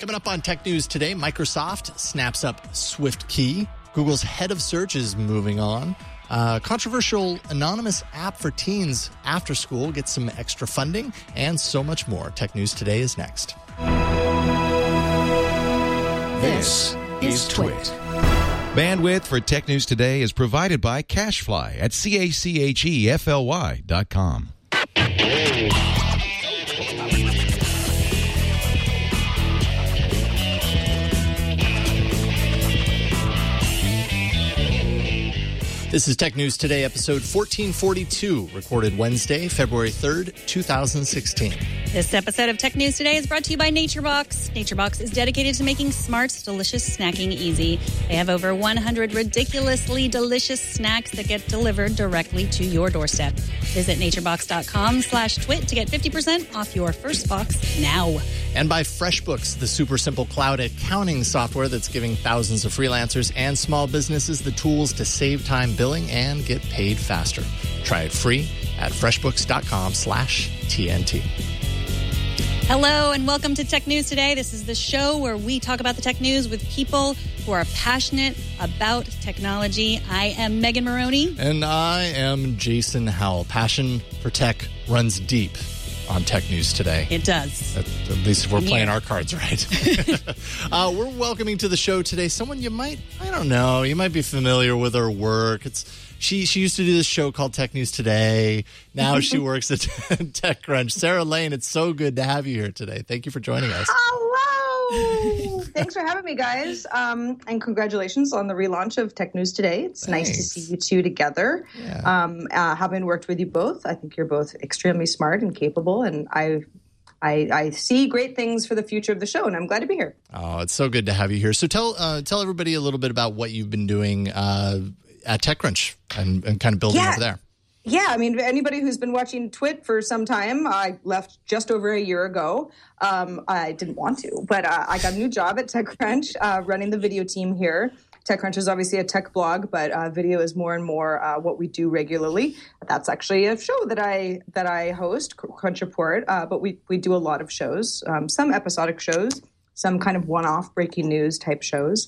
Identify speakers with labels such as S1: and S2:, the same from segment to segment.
S1: Coming up on Tech News today, Microsoft snaps up SwiftKey. Google's head of search is moving on. Controversial anonymous app for teens after school gets some extra funding, and so much more. Tech News today is next.
S2: This is Twit.
S3: Bandwidth for Tech News Today is provided by CacheFly at CACHEFLY.com.
S1: This is Tech News Today, episode 1442, recorded Wednesday, February 3rd, 2016.
S4: This episode of Tech News Today is brought to you by NatureBox. NatureBox is dedicated to making smart, delicious snacking easy. They have over 100 ridiculously delicious snacks that get delivered directly to your doorstep. Visit naturebox.com/twit to get 50% off your first box now.
S1: And by FreshBooks, the super simple cloud accounting software that's giving thousands of freelancers and small businesses the tools to save time billing and get paid faster. Try it free at freshbooks.com/TNT.
S4: Hello and welcome to Tech News Today. This is the show where we talk about the tech news with people who are passionate about technology. I am Megan Maroney.
S1: And I am Jason Howell. Passion for tech runs deep on Tech News Today.
S4: It does.
S1: At least if we're playing our cards right. We're welcoming to the show today someone you might be familiar with her work. She used to do this show called Tech News Today. Now she works at TechCrunch. Sarah Lane, it's so good to have you here today. Thank you for joining us.
S5: Hello. Thanks for having me, guys. And congratulations on the relaunch of Tech News Today. It's nice to see you two together. Yeah. Having worked with you both, I think you're both extremely smart and capable, and I see great things for the future of the show, and I'm glad to be here.
S1: Oh, it's so good to have you here. So tell everybody a little bit about what you've been doing at TechCrunch and kind of building over there.
S5: Yeah, I mean, anybody who's been watching Twit for some time, I left just over a year ago. I didn't want to, but I got a new job at TechCrunch, running the video team here. TechCrunch is obviously a tech blog, but video is more and more what we do regularly. That's actually a show that I host, Crunch Report, but we do a lot of shows, some episodic shows, some kind of one-off breaking news type shows.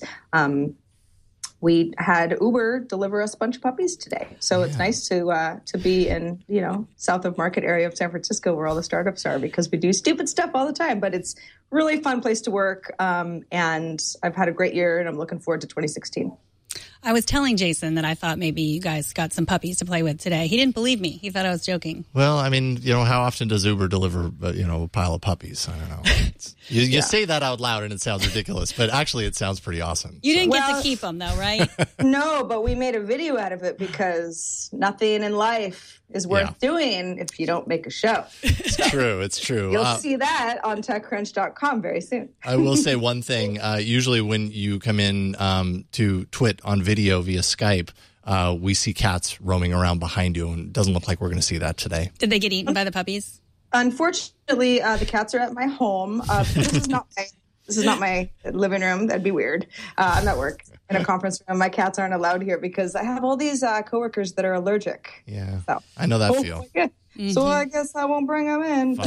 S5: We had Uber deliver us a bunch of puppies today. So it's nice to be in, south of Market area of San Francisco where all the startups are, because we do stupid stuff all the time, but it's a really fun place to work. And I've had a great year and I'm looking forward to 2016.
S4: I was telling Jason that I thought maybe you guys got some puppies to play with today. He didn't believe me. He thought I was joking.
S1: Well, I mean, how often does Uber deliver, a pile of puppies? I don't know. You say that out loud and it sounds ridiculous, but actually it sounds pretty awesome.
S4: You didn't get to keep them though, right?
S5: No, but we made a video out of it because nothing in life is worth doing if you don't make a show.
S1: It's true.
S5: You'll see that on TechCrunch.com very soon.
S1: I will say one thing. Usually when you come in to Twit on video via Skype, we see cats roaming around behind you, and it doesn't look like we're going to see that today.
S4: Did they get eaten by the puppies?
S5: Unfortunately, the cats are at my home. This is not my living room. That'd be weird. I'm at work in a conference room. My cats aren't allowed here because I have all these coworkers that are allergic.
S1: Yeah,
S5: so.
S1: I know that feel.
S5: Mm-hmm. So I guess I won't bring them in.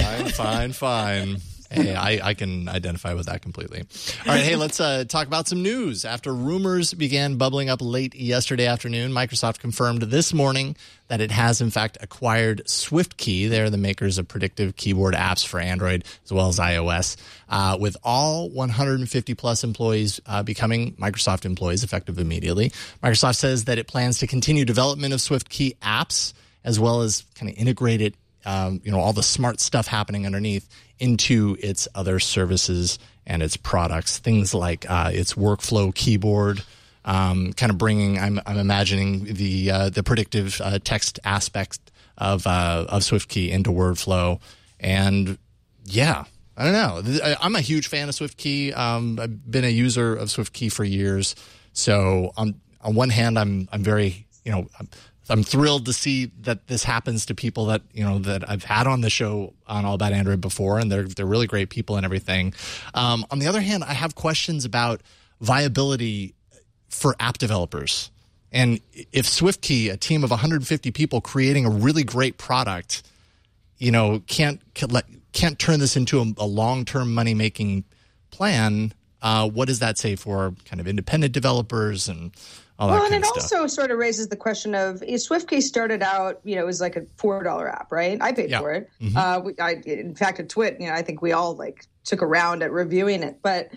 S1: Fine. Hey, I can identify with that completely. All right, hey, let's talk about some news. After rumors began bubbling up late yesterday afternoon, Microsoft confirmed this morning that it has, in fact, acquired SwiftKey. They're the makers of predictive keyboard apps for Android as well as iOS, with all 150-plus employees becoming Microsoft employees effective immediately. Microsoft says that it plans to continue development of SwiftKey apps as well as kind of integrate it, all the smart stuff happening underneath into its other services and its products, things like its workflow keyboard, kind of bringing, I'm imagining the predictive text aspect of SwiftKey into WordFlow. And I don't know. I'm a huge fan of SwiftKey. I've been a user of SwiftKey for years. So on one hand, I'm very, I'm thrilled to see that this happens to people that, that I've had on the show on All About Android before, and they're really great people and everything. On the other hand, I have questions about viability for app developers. And if SwiftKey, a team of 150 people creating a really great product, can't turn this into a long-term money-making plan, what does that say for kind of independent developers and all that kind of stuff?
S5: Well, and it also sort of raises the question of, SwiftKey started out, it was like a $4 app, right? I paid for it. Mm-hmm. In fact, at Twit, I think we all took a round at reviewing it, but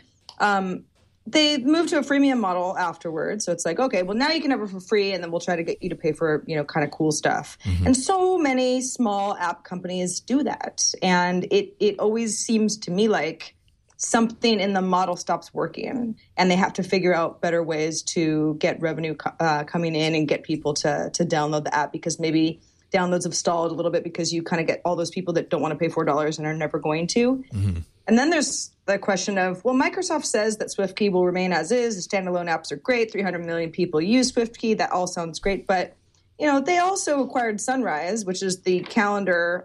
S5: they moved to a freemium model afterwards. So it's like, okay, well, now you can have it for free, and then we'll try to get you to pay for, kind of cool stuff. Mm-hmm. And so many small app companies do that. And it always seems to me like something in the model stops working, and they have to figure out better ways to get revenue coming in and get people to download the app, because maybe downloads have stalled a little bit because you kind of get all those people that don't want to pay $4 and are never going to. Mm-hmm. And then there's the question of, well, Microsoft says that SwiftKey will remain as is. The standalone apps are great. 300 million people use SwiftKey. That all sounds great. But, they also acquired Sunrise, which is the calendar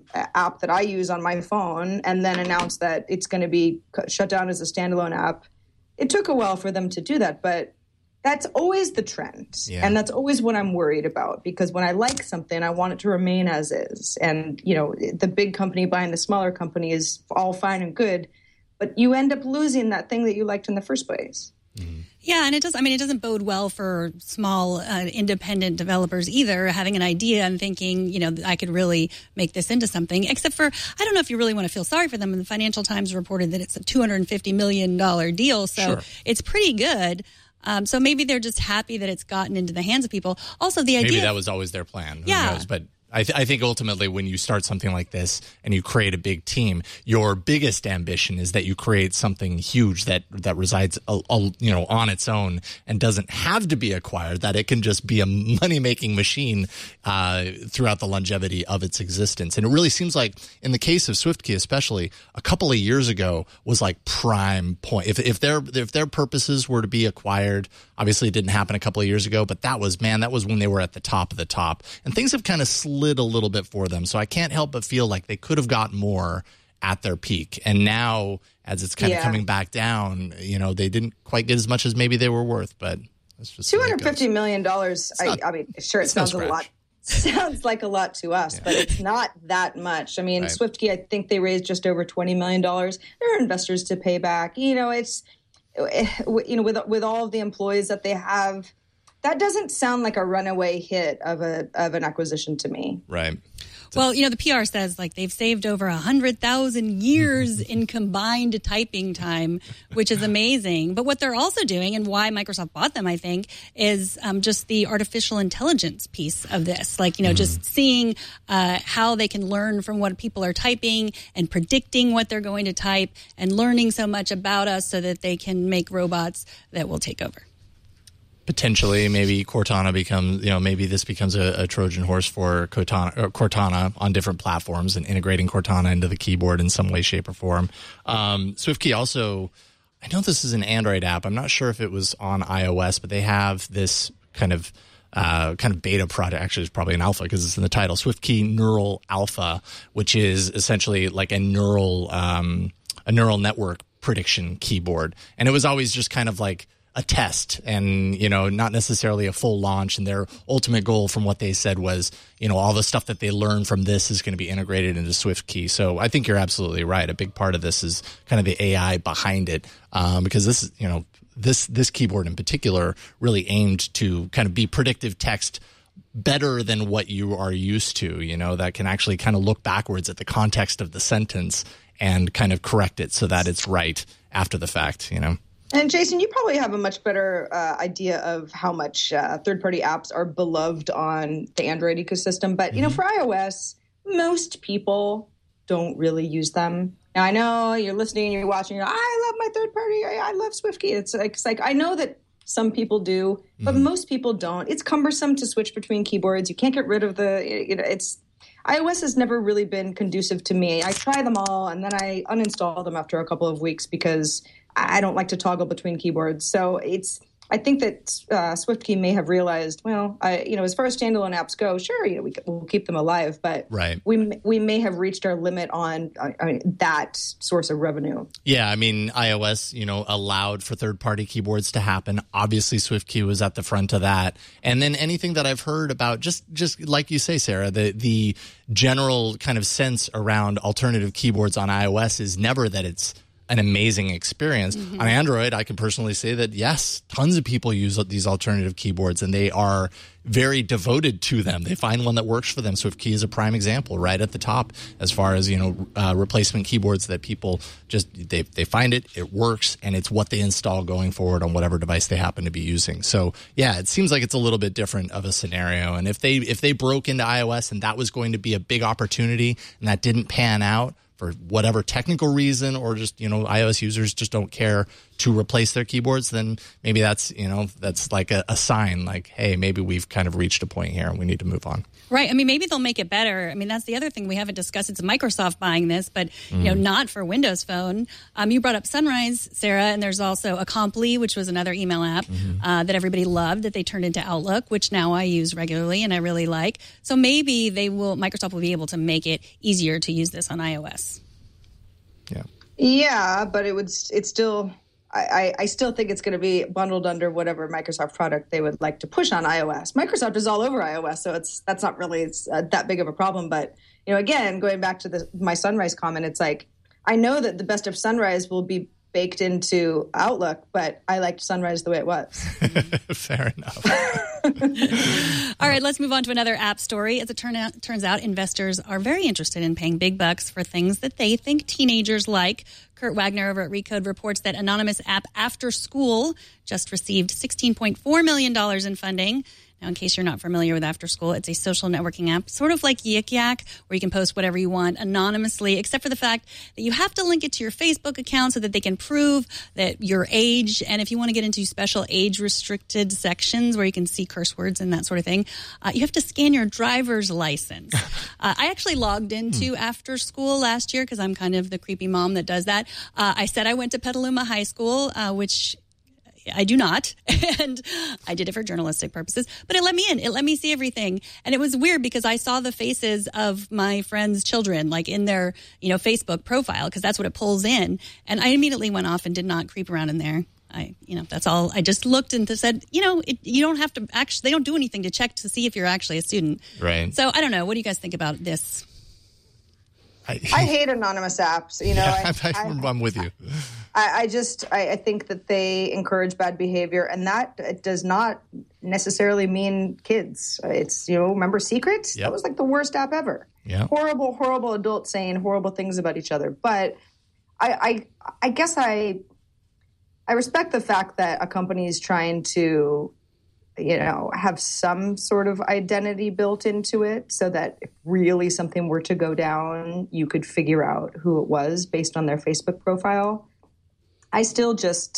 S5: app that I use on my phone, and then announced that it's going to be shut down as a standalone app. It took a while for them to do that, but that's always the trend. Yeah. And that's always what I'm worried about, because when I like something, I want it to remain as is. And, the big company buying the smaller company is all fine and good, but you end up losing that thing that you liked in the first place.
S4: Mm-hmm. Yeah, and it doesn't bode well for small independent developers either, having an idea and thinking, I could really make this into something, except for, I don't know if you really want to feel sorry for them. And the Financial Times reported that it's a $250 million deal, so It's pretty good. So maybe they're just happy that it's gotten into the hands of people. Also, the idea...
S1: Maybe that was always their plan. Who knows? But I think ultimately when you start something like this and you create a big team, your biggest ambition is that you create something huge that resides, on its own and doesn't have to be acquired, that it can just be a money-making machine throughout the longevity of its existence. And it really seems like, in the case of SwiftKey especially, a couple of years ago was like prime point. If their purposes were to be acquired, obviously it didn't happen a couple of years ago, but that was when they were at the top of the top. And things have kind of slid a little bit for them. So I can't help but feel like they could have gotten more at their peak. And now, as it's kind of coming back down, they didn't quite get as much as maybe they were worth, but that's just
S5: $250 million. I mean, sure, it sounds a lot. Sounds like a lot to us, but it's not that much. I mean, right. SwiftKey, I think they raised just over $20 million. There are investors to pay back. It's, with all of the employees that they have, that doesn't sound like a runaway hit of an acquisition to me.
S1: Right.
S4: Well, the PR says they've saved over 100,000 years in combined typing time, which is amazing. But what they're also doing, and why Microsoft bought them, I think, is just the artificial intelligence piece of this. Just seeing how they can learn from what people are typing and predicting what they're going to type and learning so much about us so that they can make robots that will take over.
S1: Potentially, maybe Cortana becomes, maybe this becomes a Trojan horse for Cortana on different platforms and integrating Cortana into the keyboard in some way, shape, or form. SwiftKey also, I know this is an Android app. I'm not sure if it was on iOS, but they have this kind of beta project. Actually, it's probably an alpha because it's in the title. SwiftKey Neural Alpha, which is essentially like a neural network prediction keyboard, and it was always just kind of like a test and, not necessarily a full launch. And their ultimate goal from what they said was, all the stuff that they learned from this is going to be integrated into SwiftKey. So I think you're absolutely right. A big part of this is kind of the AI behind it, because this is, this keyboard in particular really aimed to kind of be predictive text better than what you are used to, that can actually kind of look backwards at the context of the sentence and kind of correct it so that it's right after the fact,
S5: And Jason, you probably have a much better idea of how much third-party apps are beloved on the Android ecosystem. But, for iOS, most people don't really use them. Now, I know you're listening, you're watching, I love my third-party, I love SwiftKey. It's like I know that some people do, but most people don't. It's cumbersome to switch between keyboards. You can't get rid of iOS has never really been conducive to me. I try them all, and then I uninstall them after a couple of weeks because I don't like to toggle between keyboards. So I think that SwiftKey may have realized, as far as standalone apps go, sure, we'll keep them alive, but
S1: right.
S5: we may have reached our limit on that source of revenue.
S1: Yeah, I mean, iOS, allowed for third-party keyboards to happen. Obviously, SwiftKey was at the front of that. And then anything that I've heard about, just like you say, Sarah, the general kind of sense around alternative keyboards on iOS is never that it's an amazing experience. On Android, I can personally say that, yes, tons of people use these alternative keyboards, and they are very devoted to them. They find one that works for them. SwiftKey is a prime example right at the top as far as, replacement keyboards that people just, they find it works, and it's what they install going forward on whatever device they happen to be using. So, yeah, it seems like it's a little bit different of a scenario. And if they broke into iOS and that was going to be a big opportunity and that didn't pan out, for whatever technical reason, or just, iOS users just don't care to replace their keyboards, then maybe that's like a sign like, hey, maybe we've kind of reached a point here and we need to move on.
S4: Right. I mean, maybe they'll make it better. I mean, that's the other thing we haven't discussed. It's Microsoft buying this, but, not for Windows Phone. You brought up Sunrise, Sarah, and there's also Acompli, which was another email app that everybody loved that they turned into Outlook, which now I use regularly and I really like. So maybe Microsoft will be able to make it easier to use this on iOS.
S1: Yeah.
S5: Yeah, but it's still, I still think it's going to be bundled under whatever Microsoft product they would like to push on iOS. Microsoft is all over iOS, so that's not really that big of a problem. But, again, going back to my Sunrise comment, it's like, I know that the best of Sunrise will be baked into Outlook, but I liked Sunrise the way it was.
S1: Fair enough.
S4: All right, let's move on to another app story. As it turns out, investors are very interested in paying big bucks for things that they think teenagers like. Kurt Wagner over at Recode reports that anonymous app After School just received $16.4 million in funding. Now, in case you're not familiar with After School, it's a social networking app, sort of like Yik Yak, where you can post whatever you want anonymously, except for the fact that you have to link it to your Facebook account so that they can prove that your age. And if you want to get into special age-restricted sections where you can see curse words and that sort of thing, you have to scan your driver's license. I actually logged into After School last year because I'm kind of the creepy mom that does that. I said I went to Petaluma High School, which I do not, and I did it for journalistic purposes, but it let me in. It let me see everything, and it was weird because I saw the faces of my friends' children, like in their, Facebook profile, because that's what it pulls in, and I immediately went off and did not creep around in there. That's all. I just looked and said, you don't have to actually, they don't do anything to check to see if you're actually a student.
S1: Right.
S4: So I don't know. What do you guys think about this?
S5: I hate anonymous apps.
S1: I'm with you.
S5: I think that they encourage bad behavior, and that does not necessarily mean kids. It's, remember Secret?
S1: Yep.
S5: That was like the worst app ever.
S1: Yeah.
S5: Horrible, horrible adults saying horrible things about each other. But I guess I respect the fact that a company is trying to, have some sort of identity built into it so that if really something were to go down, you could figure out who it was based on their Facebook profile. I still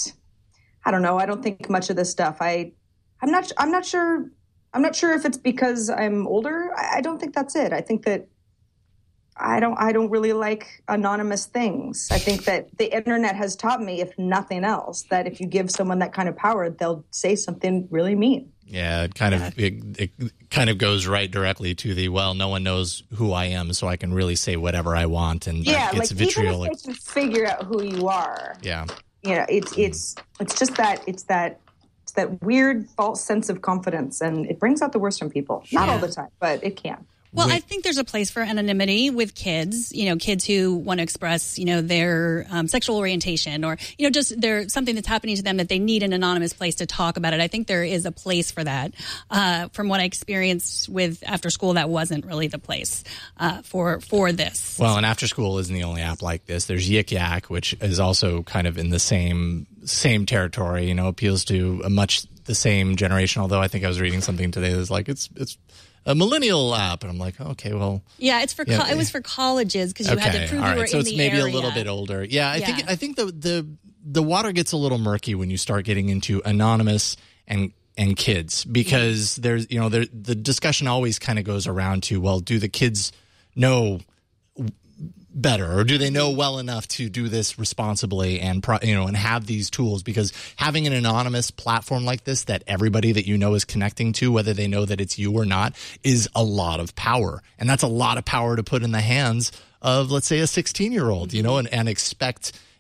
S5: I don't know. I don't think much of this stuff. I'm not sure if it's because I'm older. I don't think that's it. I think that I don't really like anonymous things. I think that the internet has taught me, if nothing else, that if you give someone that kind of power, they'll say something really mean.
S1: Yeah, it kind of goes right directly to no one knows who I am, so I can really say whatever I want, and that gets vitriolic.
S5: Even if they can figure out who you are.
S1: Yeah,
S5: it's just that weird false sense of confidence, and it brings out the worst from people. Not all the time, but it can.
S4: Well, I think there's a place for anonymity with kids, kids who want to express, their sexual orientation or, just there's something that's happening to them that they need an anonymous place to talk about it. I think there is a place for that. From what I experienced with After School, that wasn't really the place for this.
S1: Well, and After School isn't the only app like this. There's Yik Yak, which is also kind of in the same territory, appeals to a much the same generation. Although I think I was reading something today that's like it's a millennial app, and I'm like, okay, well,
S4: yeah, it's for it was for colleges because you had to prove you were in the area.
S1: So it's maybe a little bit older. Yeah, I think the water gets a little murky when you start getting into anonymous and kids, because there's the discussion always kind of goes around to, well, do the kids know better, or do they know well enough to do this responsibly and and have these tools? Because having an anonymous platform like this that everybody that is connecting to, whether they know that it's you or not, is a lot of power, and that's a lot of power to put in the hands of, let's say, a 16-year-old, and expect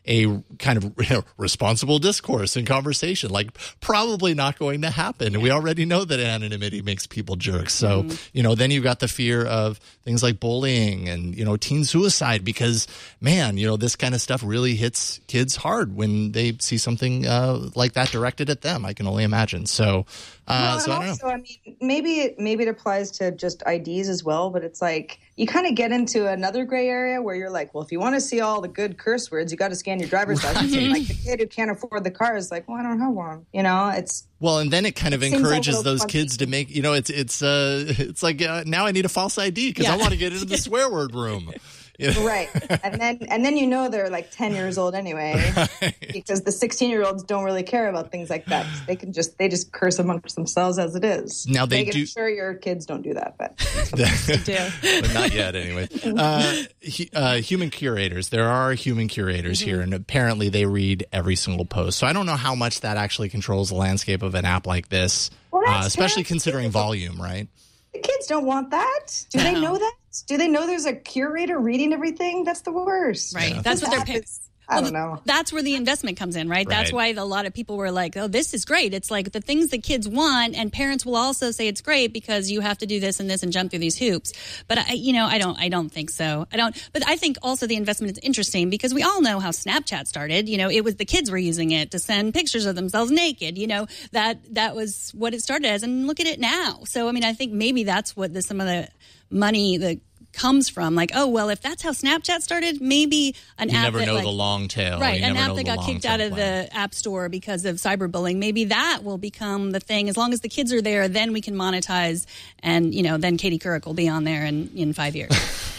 S1: a kind of responsible discourse and conversation. Like, probably not going to happen. And we already know that anonymity makes people jerks. So, then you've got the fear of things like bullying and, teen suicide because, man, this kind of stuff really hits kids hard when they see something like that directed at them. I can only imagine. So, I don't know.
S5: I mean, maybe it applies to just IDs as well, but it's like you kind of get into another gray area where you're like, well, if you want to see all the good curse words, you got to scan your driver's license. And like the kid who can't afford the car is like, well, I don't have one. It's
S1: well, and then it kind of encourages those kids to make, it's like now I need a false ID because I want to get into the swear word room.
S5: Right. And then they're like 10 years old anyway, because the 16-year-olds don't really care about things like that. They just curse amongst themselves as it is.
S1: Now they
S5: do. I'm sure your kids don't do that, but
S4: they do.
S1: But not yet anyway. Human curators. There are human curators here, and apparently they read every single post. So I don't know how much that actually controls the landscape of an app like this, especially considering volume, right?
S5: The kids don't want that. Do they know that? Do they know there's a curator reading everything? That's the worst.
S4: Right. Yeah. That's what they're paying.
S5: I don't know.
S4: That's where the investment comes in, right? That's why a lot of people were like, oh, this is great. It's like the things that kids want, and parents will also say it's great because you have to do this and this and jump through these hoops. But I don't think so. But I think also the investment is interesting because we all know how Snapchat started. It was the kids were using it to send pictures of themselves naked. That was what it started as, and look at it now. So, I think maybe that's what some of the money that comes from, like, oh, well, if that's how Snapchat started, maybe an app
S1: never
S4: that,
S1: know the long tail.
S4: Right, an app that got kicked out of the App Store because of cyberbullying, maybe that will become the thing. As long as the kids are there, then we can monetize, and, then Katie Couric will be on there in 5 years.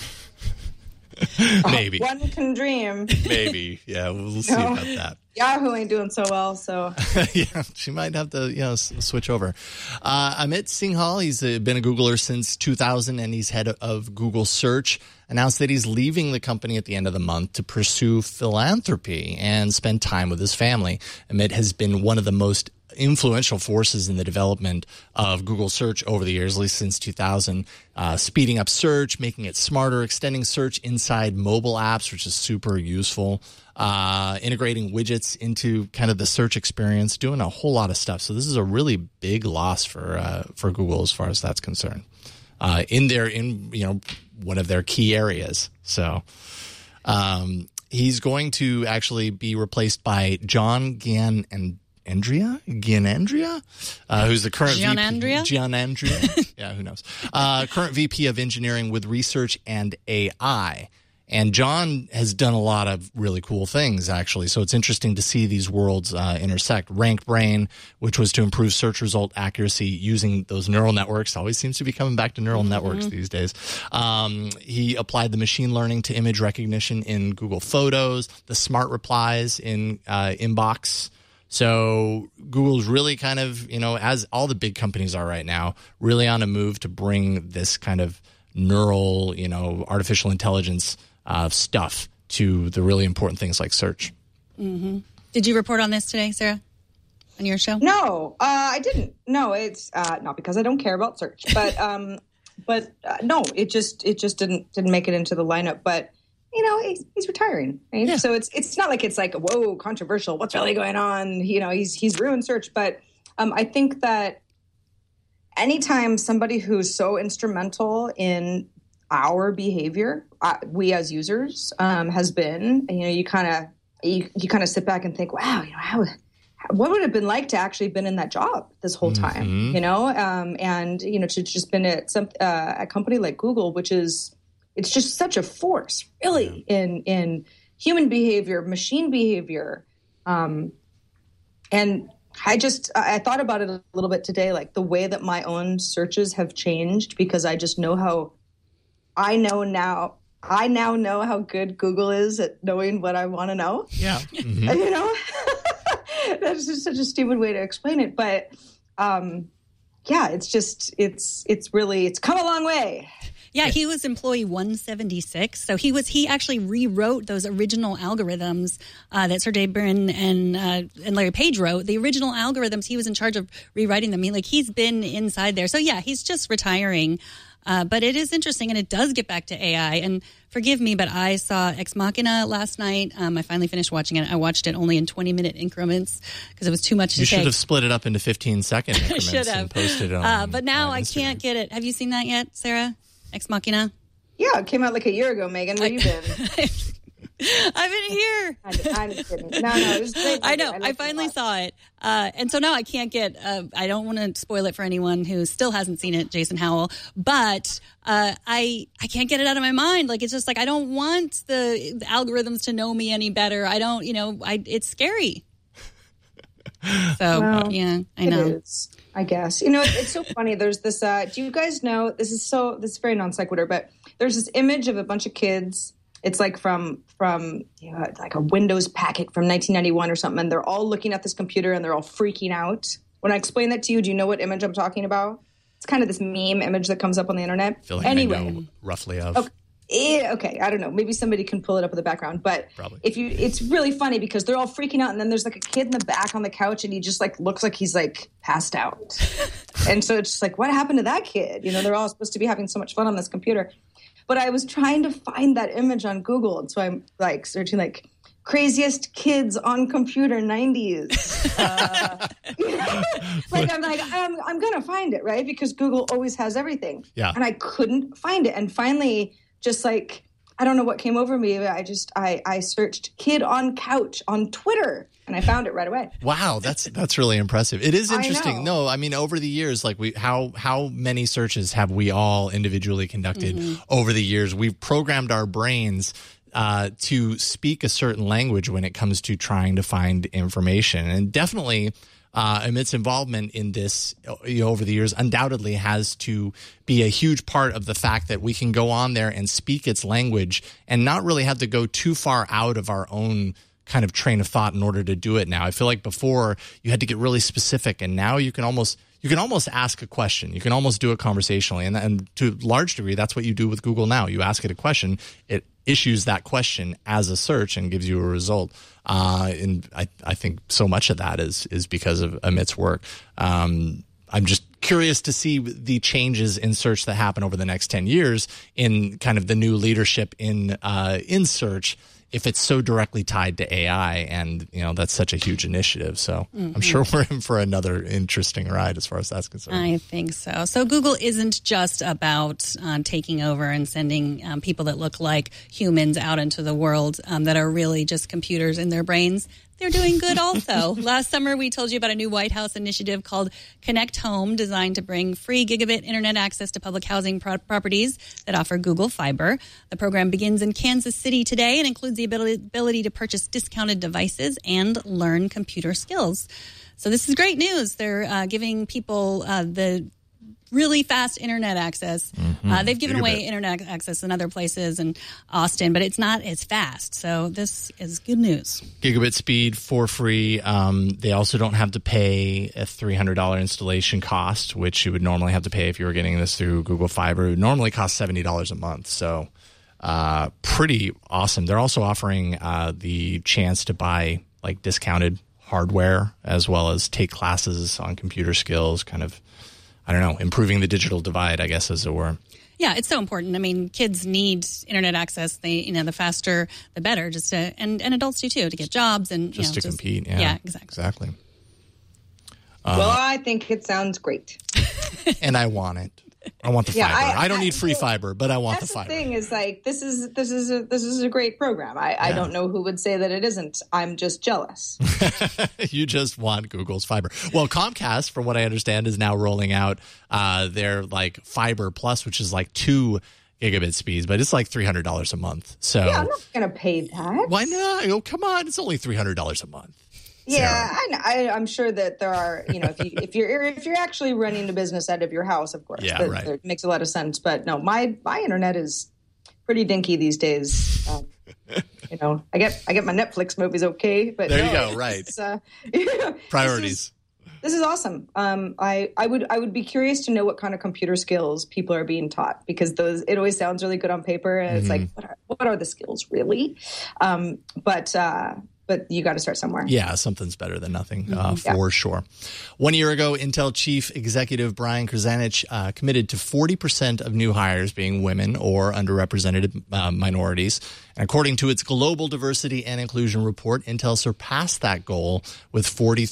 S1: Maybe.
S5: One can dream.
S1: Maybe. Yeah, we'll see about that.
S5: Yahoo ain't doing so well, so.
S1: Yeah, she might have to, switch over. Amit Singhal, he's been a Googler since 2000, and he's head of Google Search, announced that he's leaving the company at the end of the month to pursue philanthropy and spend time with his family. Amit has been one of the most influential forces in the development of Google Search over the years, at least since 2000, speeding up search, making it smarter, extending search inside mobile apps, which is super useful, integrating widgets into kind of the search experience, doing a whole lot of stuff. So this is a really big loss for Google as far as that's concerned, in one of their key areas. So he's going to actually be replaced by John Gianandrea, who's the current Gianandrea? Yeah, who knows? Current VP of Engineering with Research and AI. And John has done a lot of really cool things, actually. So it's interesting to see these worlds intersect. RankBrain, which was to improve search result accuracy using those neural networks. Always seems to be coming back to neural networks these days. He applied the machine learning to image recognition in Google Photos, the smart replies in Inbox. So Google's really kind of, as all the big companies are right now, really on a move to bring this kind of neural, artificial intelligence stuff to the really important things like search.
S4: Mm-hmm. Did you report on this today, Sarah, on your show?
S5: No, I didn't. No, it's not because I don't care about search, but no, it just didn't make it into the lineup. But he's retiring, right? Yeah. So it's not like it's like, whoa, controversial. What's really going on? He's ruined search. But I think that anytime somebody who's so instrumental in our behavior, we as users, has been, you kind of sit back and think, wow, what would it have been like to actually been in that job this whole time, and to just been at a company like Google, which is, it's just such a force, really, in human behavior, machine behavior, and I thought about it a little bit today, like the way that my own searches have changed, because I just know how I now know how good Google is at knowing what I want to know.
S1: Yeah. Mm-hmm.
S5: That's just such a stupid way to explain it. But it's come a long way.
S4: Yeah, he was employee 176. So he actually rewrote those original algorithms that Sergey Brin and Larry Page wrote. The original algorithms, he was in charge of rewriting them. He's been inside there. So yeah, he's just retiring. But it is interesting, and it does get back to AI. And forgive me, but I saw Ex Machina last night. I finally finished watching it. I watched it only in 20-minute increments because it was too much to
S1: You
S4: take.
S1: should have split it up into 15-second increments
S4: should have.
S1: and posted it on
S4: But now I
S1: Instagram.
S4: can't get it. Have you seen that yet, Sarah? Ex Machina?
S5: Yeah, it came out like a year ago, Megan. Where you been?
S4: I've been here.
S5: I'm just kidding. No, it was great.
S4: I know.
S5: liked
S4: I
S5: it a
S4: finally
S5: lot.
S4: saw it. And so now I can't get, I don't want to spoil it for anyone who still hasn't seen it, Jason Howell, but I can't get it out of my mind. Like, it's just like, I don't want the algorithms to know me any better. I don't, it's scary. So,
S5: Well,
S4: yeah, I
S5: It
S4: know.
S5: is, I guess. It's so funny. There's this, do you guys know, this is very non sequitur, but there's this image of a bunch of kids. It's like from like a Windows packet from 1991 or something. And they're all looking at this computer and they're all freaking out. When I explain that to you, do you know what image I'm talking about? It's kind of this meme image that comes up on the internet.
S1: I feel like
S5: anyway.
S1: I know roughly of.
S5: Okay, I don't know. Maybe somebody can pull it up in the background. But
S1: Probably.
S5: it's really funny because they're all freaking out, and then there's like a kid in the back on the couch, and he just like looks like he's like passed out. And so it's just like, what happened to that kid? They're all supposed to be having so much fun on this computer. But I was trying to find that image on Google, and so I'm like searching like craziest kids on computer 90s. I'm gonna find it, right? Because Google always has everything.
S1: Yeah.
S5: And I couldn't find it, and finally, just like, I don't know what came over me. I searched kid on couch on Twitter, and I found it right away.
S1: Wow, that's really impressive. It is interesting.
S5: know.
S1: No, I mean, over the years, like how many searches have we all individually conducted over the years? We've programmed our brains to speak a certain language when it comes to trying to find information, and definitely. Amit's involvement in this over the years undoubtedly has to be a huge part of the fact that we can go on there and speak its language and not really have to go too far out of our own kind of train of thought in order to do it now. I feel like before you had to get really specific, and now you can almost ask a question. You can almost do it conversationally, and to a large degree, that's what you do with Google now. You ask it a question, it issues that question as a search and gives you a result. And I think so much of that is because of Amit's work. I'm just curious to see the changes in search that happen over the next 10 years in kind of the new leadership in search, if it's so directly tied to AI, and that's such a huge initiative. So I'm sure we're in for another interesting ride as far as that's concerned.
S4: I think so. So Google isn't just about taking over and sending people that look like humans out into the world that are really just computers in their brains. They're doing good also. Last summer, we told you about a new White House initiative called Connect Home, designed to bring free gigabit internet access to public housing properties that offer Google Fiber. The program begins in Kansas City today and includes the ability to purchase discounted devices and learn computer skills. So this is great news. They're giving people the really fast internet access. They've given away internet access in other places in Austin, but it's not as fast. So this is good news.
S1: Gigabit speed for free. They also don't have to pay a $300 installation cost, which you would normally have to pay if you were getting this through Google Fiber. It would normally cost $70 a month. So pretty awesome. They're also offering the chance to buy like discounted hardware as well as take classes on computer skills, kind of, I don't know, improving the digital divide, I guess, as it were.
S4: Yeah, it's so important. I mean, kids need internet access. They, the faster, the better. Just to, and adults do too, to get jobs and
S1: Just to compete. Yeah,
S4: yeah, exactly.
S5: Well, I think it sounds great.
S1: And I want it. I want the fiber. I don't need free fiber, but I want the fiber.
S5: That's the thing is like this is a great program. I don't know who would say that it isn't. I'm just jealous.
S1: You just want Google's fiber. Well, Comcast, from what I understand, is now rolling out their like Fiber Plus, which is like 2 gigabit speeds, but it's like $300 a month. So
S5: Yeah, I'm not going to pay that.
S1: why not? Oh, come on, it's only $300 a month.
S5: Yeah, I'm sure that there are, if you're actually running a business out of your house, of course,
S1: Yeah, right.
S5: That makes a lot of sense. But no, my internet is pretty dinky these days. I get my Netflix movies okay, but
S1: There you go, right. Priorities.
S5: This is awesome. I would be curious to know what kind of computer skills people are being taught, because it always sounds really good on paper, and it's like, what are the skills really? But but you got to start somewhere.
S1: Yeah, something's better than nothing, for sure. 1 year ago, Intel chief executive Brian Krzanich committed to 40% of new hires being women or underrepresented minorities. And according to its Global Diversity and Inclusion Report, Intel surpassed that goal with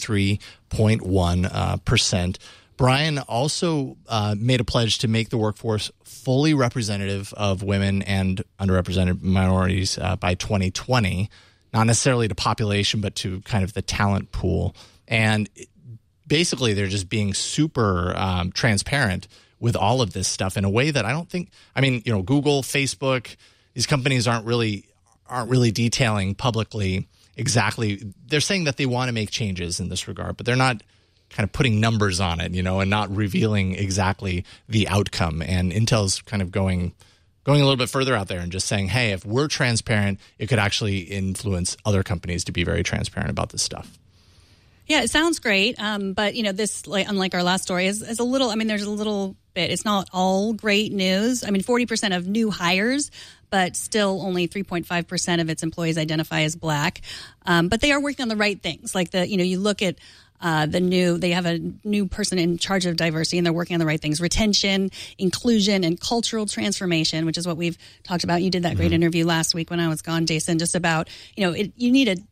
S1: 43.1%. Brian also made a pledge to make the workforce fully representative of women and underrepresented minorities by 2020. Not necessarily to population, but to kind of the talent pool. And basically, they're just being super transparent with all of this stuff in a way that I don't think. I mean, Google, Facebook, these companies aren't really detailing publicly exactly. They're saying that they want to make changes in this regard, but they're not kind of putting numbers on it, and not revealing exactly the outcome. And Intel's kind of going a little bit further out there and just saying, hey, if we're transparent, it could actually influence other companies to be very transparent about this stuff.
S4: Yeah, it sounds great. But, this, unlike our last story, is a little, there's a little bit, it's not all great news. 40% of new hires, but still only 3.5% of its employees identify as Black. But they are working on the right things. Like you look at they have a new person in charge of diversity, and they're working on the right things: retention, inclusion, and cultural transformation, which is what we've talked about. You did that great interview last week when I was gone, Jason, just about, you need a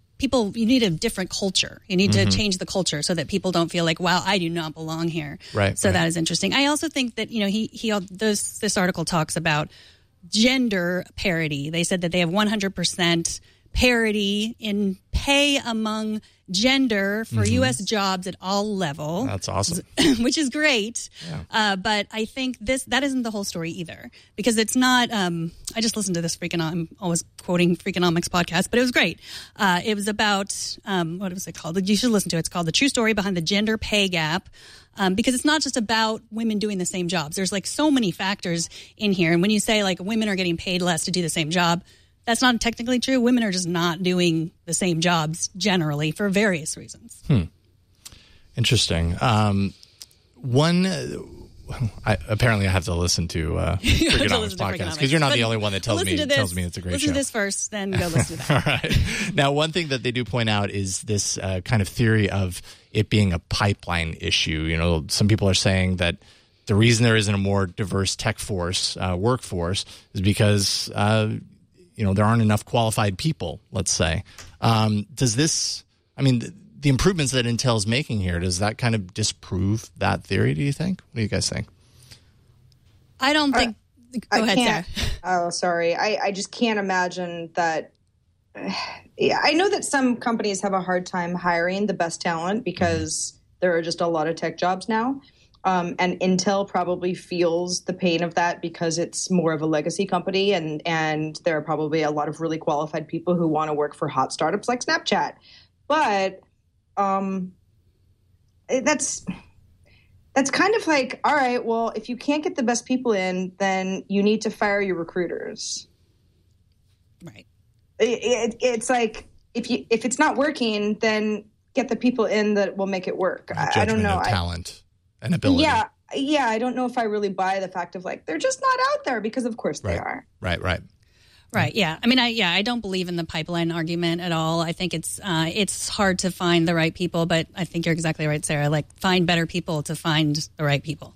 S4: different culture. You need to change the culture so that people don't feel like, wow, I do not belong here.
S1: Right.
S4: So that is interesting. I also think that, this article talks about gender parity. They said that they have 100% parity in pay among gender for U.S. jobs at all levels.
S1: That's awesome.
S4: Which is great. Yeah. But I think that isn't the whole story either, because it's not, I just listened to this I'm always quoting Freakonomics podcast, but it was great. It was about, what was it called? You should listen to it. It's called The True Story Behind the Gender Pay Gap. Because it's not just about women doing the same jobs. There's so many factors in here. And when you say women are getting paid less to do the same job, that's not technically true. Women are just not doing the same jobs generally for various reasons.
S1: Interesting. Apparently I have to listen to Freakonomics podcast, because you're not the only one that tells me it's a great show.
S4: Listen to this first, then go listen to that.
S1: All right. Now, one thing that they do point out is this kind of theory of it being a pipeline issue. Some people are saying that the reason there isn't a more diverse tech workforce is because there aren't enough qualified people, let's say. Does this, the improvements that Intel's making here, does that kind of disprove that theory, do you think? What do you guys think?
S4: I don't think. Go ahead, Sarah.
S5: Oh, sorry. I just can't imagine that. I know that some companies have a hard time hiring the best talent because there are just a lot of tech jobs now. And Intel probably feels the pain of that because it's more of a legacy company, and there are probably a lot of really qualified people who want to work for hot startups like Snapchat. But that's kind of like, all right, well, if you can't get the best people in, then you need to fire your recruiters.
S4: Right.
S5: It's like if it's not working, then get the people in that will make it work. I don't know.
S1: Talent. And ability.
S5: Yeah. I don't know if I really buy the fact of they're just not out there, because of course they are.
S1: Right.
S4: Right. Yeah. I don't believe in the pipeline argument at all. I think it's hard to find the right people, but I think you're exactly right, Sarah. Find better people to find the right people.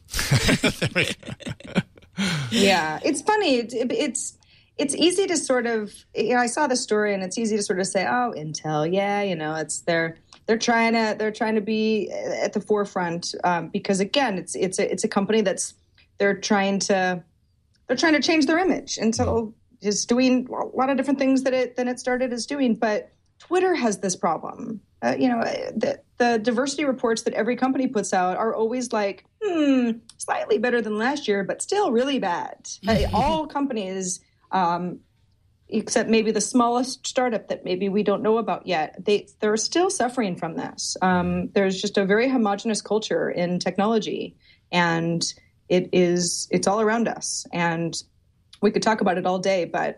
S5: Yeah. It's funny. It's easy to sort of, I saw the story, and it's easy to sort of say, oh, Intel. Yeah. It's they're trying to be at the forefront, because again, it's a company they're trying to change their image, and so is doing a lot of different things than it started as doing. But Twitter has this problem. The diversity reports that every company puts out are always slightly better than last year, but still really bad. All companies. Except maybe the smallest startup that maybe we don't know about yet, they're still suffering from this. There's just a very homogenous culture in technology, and it's all around us. And we could talk about it all day, but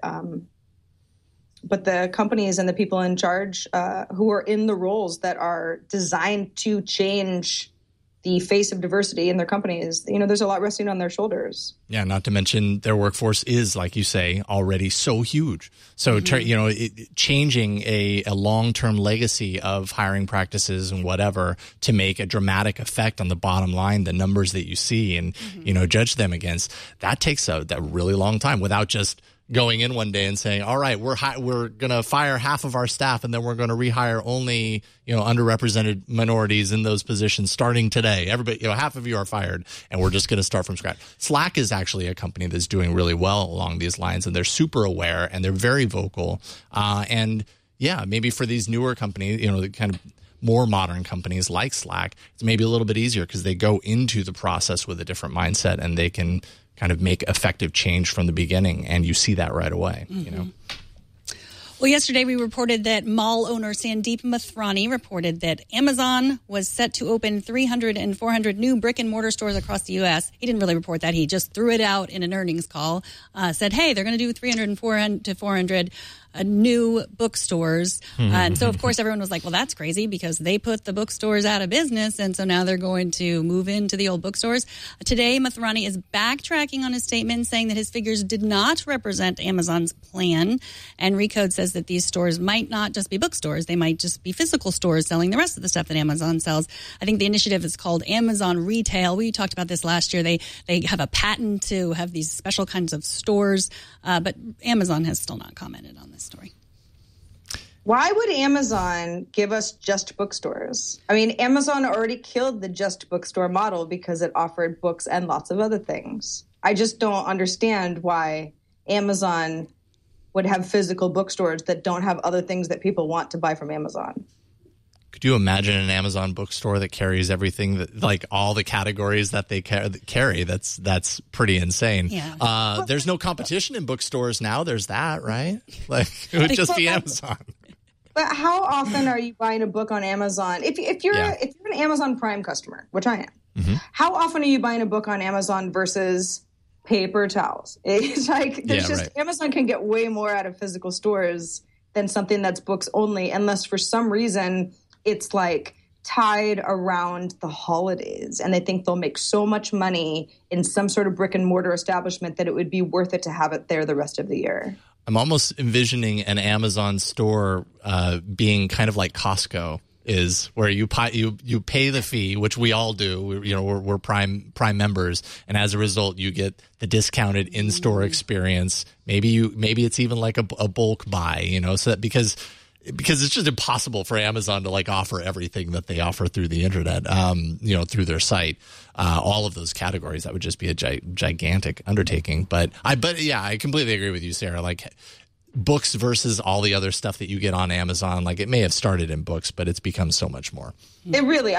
S5: the companies and the people in charge who are in the roles that are designed to change the face of diversity in their companies, there's a lot resting on their shoulders.
S1: Yeah, not to mention their workforce is, like you say, already so huge. So, changing a long-term legacy of hiring practices and whatever to make a dramatic effect on the bottom line, the numbers that you see and, judge them against, that takes a really long time without just going in one day and saying, all right, we're going to fire half of our staff and then we're going to rehire only, underrepresented minorities in those positions starting today. Everybody, half of you are fired and we're just going to start from scratch. Slack is actually a company that's doing really well along these lines, and they're super aware and they're very vocal. And yeah, maybe for these newer companies, the kind of more modern companies like Slack, it's maybe a little bit easier because they go into the process with a different mindset and they can kind of make effective change from the beginning, and you see that right away.
S4: Well, yesterday we reported that mall owner Sandeep Mathrani reported that Amazon was set to open 300 and 400 new brick and mortar stores across the U.S. He didn't really report that. He just threw it out in an earnings call, said, hey, they're going to do 300 and 400 new bookstores. And so, of course, everyone was like, well, that's crazy because they put the bookstores out of business. And so now they're going to move into the old bookstores. Today, Mathrani is backtracking on his statement, saying that his figures did not represent Amazon's plan. And Recode says that these stores might not just be bookstores. They might just be physical stores selling the rest of the stuff that Amazon sells. I think the initiative is called Amazon Retail. We talked about this last year. They have a patent to have these special kinds of stores. But Amazon has still not commented on this story.
S5: Why would Amazon give us just bookstores? I mean, Amazon already killed the just bookstore model because it offered books and lots of other things. I just don't understand why Amazon would have physical bookstores that don't have other things that people want to buy from Amazon.
S1: Could you imagine an Amazon bookstore that carries everything, that, like all the categories that they carry? That's pretty insane.
S4: Yeah.
S1: There's no competition in bookstores now. There's that, right? Like it would just be Amazon.
S5: But how often are you buying a book on Amazon? If you're an Amazon Prime customer, which I am, how often are you buying a book on Amazon versus paper towels? It's like Amazon can get way more out of physical stores than something that's books only, unless for some reason it's like tied around the holidays and they think they'll make so much money in some sort of brick and mortar establishment that it would be worth it to have it there the rest of the year.
S1: I'm almost envisioning an Amazon store being kind of like Costco is, where you pay the fee, which we all do. We're Prime members, and as a result, you get the discounted in-store experience. Maybe it's even like a bulk buy, so that because it's just impossible for Amazon to like offer everything that they offer through the internet, through their site, all of those categories. That would just be a gigantic undertaking. But I completely agree with you, Sarah. Like books versus all the other stuff that you get on Amazon. Like it may have started in books, but it's become so much more.
S5: It really,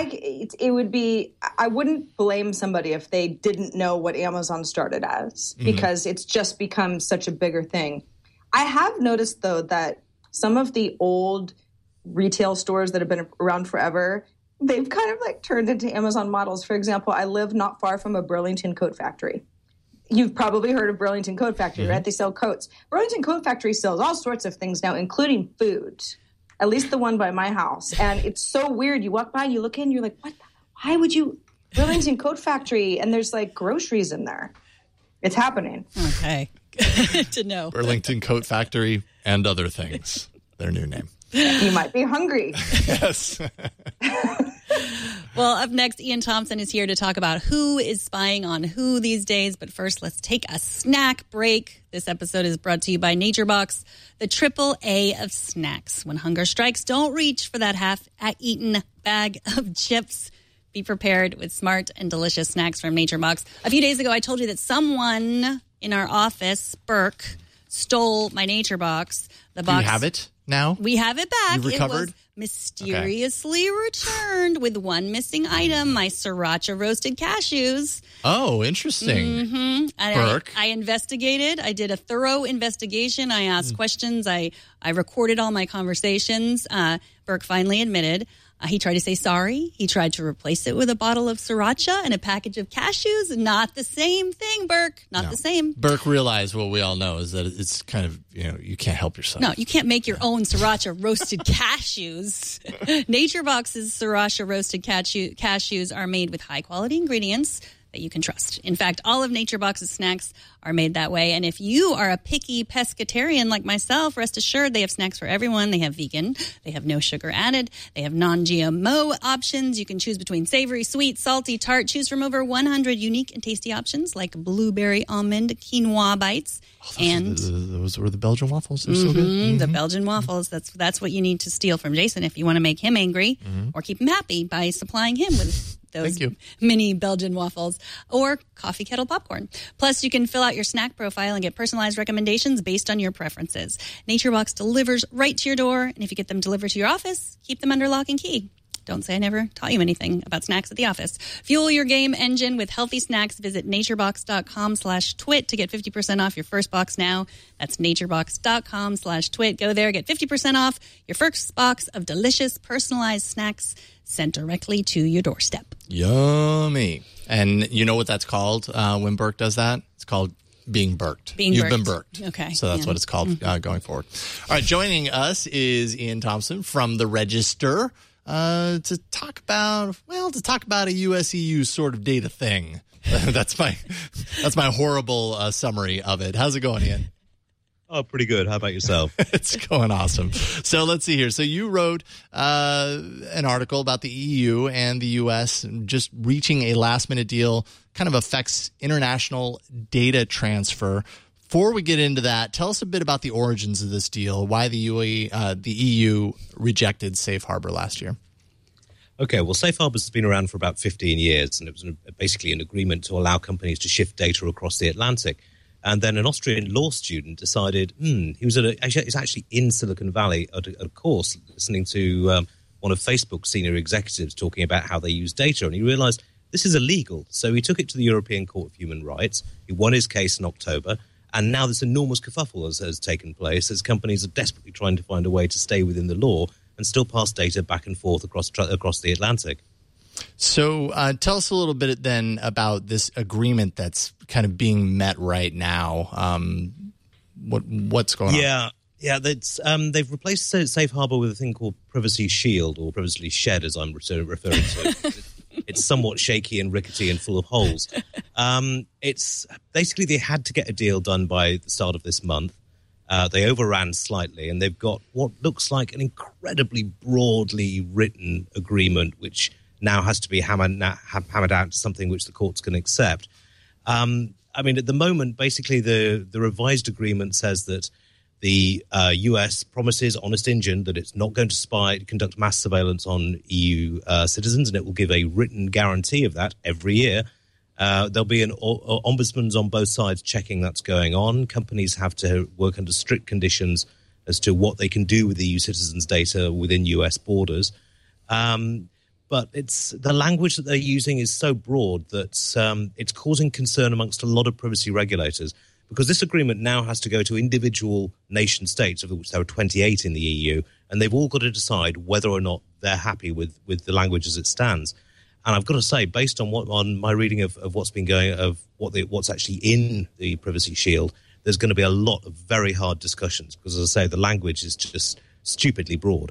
S5: it would be, I wouldn't blame somebody if they didn't know what Amazon started as, because it's just become such a bigger thing. I have noticed though that some of the old retail stores that have been around forever, they've kind of like turned into Amazon models. For example, I live not far from a Burlington coat factory. You've probably heard of Burlington Coat Factory, right? They sell coats. Burlington Coat Factory sells all sorts of things now, including food, at least the one by my house. And it's so weird. You walk by, you look in, you're like, what? Why would you? Burlington Coat Factory, and there's like groceries in there. It's happening.
S4: Okay. Good to know.
S1: Burlington Coat Factory and other things. Their new name.
S5: You might be hungry.
S1: Yes.
S4: Well, up next, Ian Thompson is here to talk about who is spying on who these days. But first, let's take a snack break. This episode is brought to you by NatureBox, the AAA of snacks. When hunger strikes, don't reach for that half-eaten bag of chips. Be prepared with smart and delicious snacks from NatureBox. A few days ago, I told you that someone in our office, Burke, stole my NatureBox. The box.
S1: Do you have it now?
S4: We have it back.
S1: You recovered?
S4: It was mysteriously returned with one missing item, my Sriracha roasted cashews.
S1: Oh, interesting.
S4: Burke. I investigated. I did a thorough investigation. I asked questions. I recorded all my conversations. Burke finally admitted He tried to say sorry. He tried to replace it with a bottle of sriracha and a package of cashews. Not the same thing, Burke. Not the same.
S1: Burke realized what we all know is that it's kind of, you can't help yourself.
S4: No, you can't make your own sriracha roasted cashews. NatureBox's sriracha roasted cashews are made with high-quality ingredients that you can trust. In fact, all of NatureBox's snacks are made that way. And if you are a picky pescatarian like myself, rest assured they have snacks for everyone. They have vegan. They have no sugar added. They have non-GMO options. You can choose between savory, sweet, salty, tart. Choose from over 100 unique and tasty options like blueberry almond quinoa bites.
S1: Those were the Belgian waffles. They're so good. Mm-hmm.
S4: The Belgian waffles. That's what you need to steal from Jason if you want to make him angry or keep him happy by supplying him with those mini Belgian waffles or coffee kettle popcorn. Plus, you can fill out your snack profile and get personalized recommendations based on your preferences. NatureBox delivers right to your door, and if you get them delivered to your office, keep them under lock and key. Don't say I never taught you anything about snacks at the office. Fuel your game engine with healthy snacks. Visit naturebox.com/twit to get 50% off your first box now. That's naturebox.com/twit. Go there, get 50% off your first box of delicious personalized snacks sent directly to your doorstep.
S1: Yummy. And you know what that's called when Burke does that? It's called being burked. You've been burked.
S4: Okay.
S1: So that's what it's called going forward. All right, joining us is Ian Thompson from The Register. To talk about a US-EU sort of data thing. That's my horrible summary of it. How's it going, Ian?
S6: Oh, pretty good. How about yourself?
S1: It's going awesome. So let's see here. So you wrote an article about the EU and the US just reaching a last-minute deal kind of affects international data transfer. Before we get into that, tell us a bit about the origins of this deal, why the EU rejected Safe Harbor last year.
S6: Okay, well, Safe Harbor's been around for about 15 years, and it was basically an agreement to allow companies to shift data across the Atlantic. And then an Austrian law student decided, he's actually in Silicon Valley at a course listening to one of Facebook's senior executives talking about how they use data, and he realized this is illegal. So he took it to the European Court of Human Rights. He won his case in October. And now this enormous kerfuffle has taken place as companies are desperately trying to find a way to stay within the law and still pass data back and forth across the Atlantic.
S1: So tell us a little bit then about this agreement that's kind of being met right now. What's going on?
S6: Yeah, they've replaced Safe Harbor with a thing called Privacy Shield, or Privacy Shed, as I'm referring to. It's somewhat shaky and rickety and full of holes. It's basically they had to get a deal done by the start of this month. They overran slightly, and they've got what looks like an incredibly broadly written agreement, which now has to be hammered out to something which the courts can accept. I mean, at the moment, basically the revised agreement says that the US promises, honest engine, that it's not going to conduct mass surveillance on EU citizens, and it will give a written guarantee of that every year. There'll be an ombudsman on both sides checking that's going on. Companies have to work under strict conditions as to what they can do with EU citizens' data within US borders. But the language that they're using is so broad that it's causing concern amongst a lot of privacy regulators, because this agreement now has to go to individual nation states, of which there are 28 in the EU, and they've all got to decide whether or not they're happy with the language as it stands. And I've got to say, based on my reading of what's been going, of what's actually in the Privacy Shield, there's going to be a lot of very hard discussions, because, as I say, the language is just stupidly broad.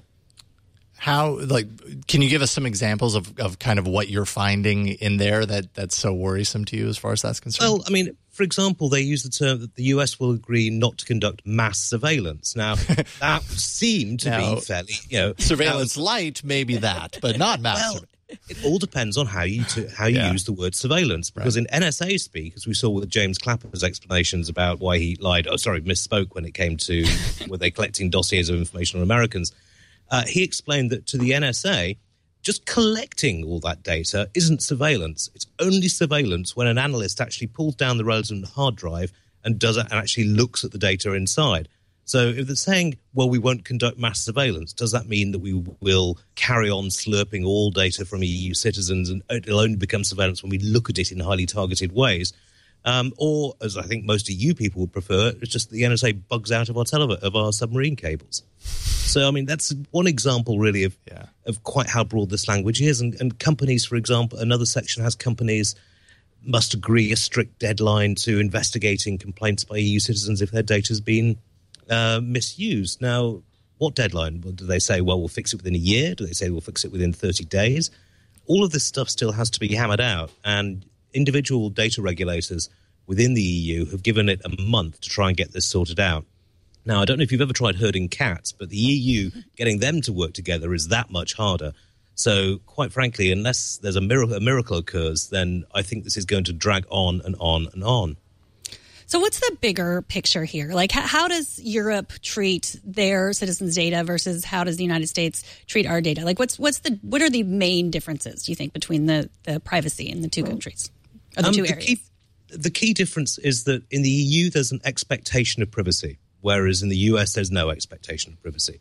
S1: Can you give us some examples of kind of what you're finding in there that's so worrisome to you as far as that's concerned?
S6: Well, I mean, for example, they use the term that the US will agree not to conduct mass surveillance. Now, that seemed to be fairly,
S1: surveillance light, maybe that, but not mass surveillance.
S6: It all depends on how you use the word surveillance, because in NSA speak, as we saw with James Clapper's explanations about why he misspoke when it came to were they collecting dossiers of information on Americans, he explained that to the NSA, just collecting all that data isn't surveillance. It's only surveillance when an analyst actually pulls down the relevant hard drive and actually looks at the data inside. So if they're saying, well, we won't conduct mass surveillance, does that mean that we will carry on slurping all data from EU citizens and it'll only become surveillance when we look at it in highly targeted ways? Or, as I think most EU people would prefer, it's just the NSA bugs out of our submarine cables. So, I mean, that's one example, really, of quite how broad this language is. And companies, for example, another section has companies must agree a strict deadline to investigating complaints by EU citizens if their data has been misused. Now, what deadline? Well, do they say, well, we'll fix it within a year? Do they say we'll fix it within 30 days? All of this stuff still has to be hammered out. And individual data regulators within the EU have given it a month to try and get this sorted out. Now, I don't know if you've ever tried herding cats, but the EU, getting them to work together is that much harder. So, quite frankly, unless there's a miracle occurs, then I think this is going to drag on and on and on.
S4: So what's the bigger picture here? Like, how does Europe treat their citizens' data versus how does the United States treat our data? Like, what are the main differences, do you think, between the privacy in the two countries, or the two areas?
S6: The key difference is that in the EU, there's an expectation of privacy, whereas in the US, there's no expectation of privacy.